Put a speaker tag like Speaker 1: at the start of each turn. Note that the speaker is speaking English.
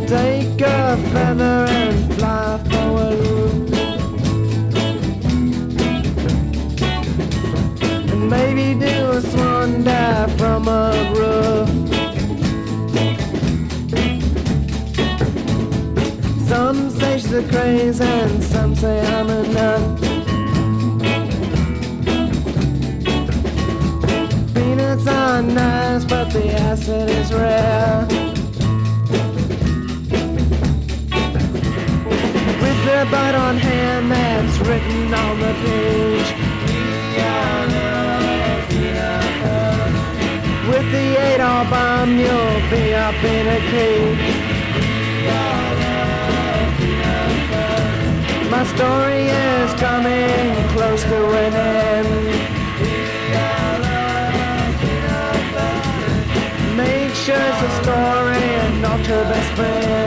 Speaker 1: Take a feather and fly forward, and maybe do a swan dive from a roof. Some say she's a craze and some say I'm a nut. Peanuts are nice, but the acid is rare. With the bite on hand that's written on the page. With the 8-hour bomb, you'll be up in a cage. My story is coming close to an end. Make sure it's a story and not your best friend.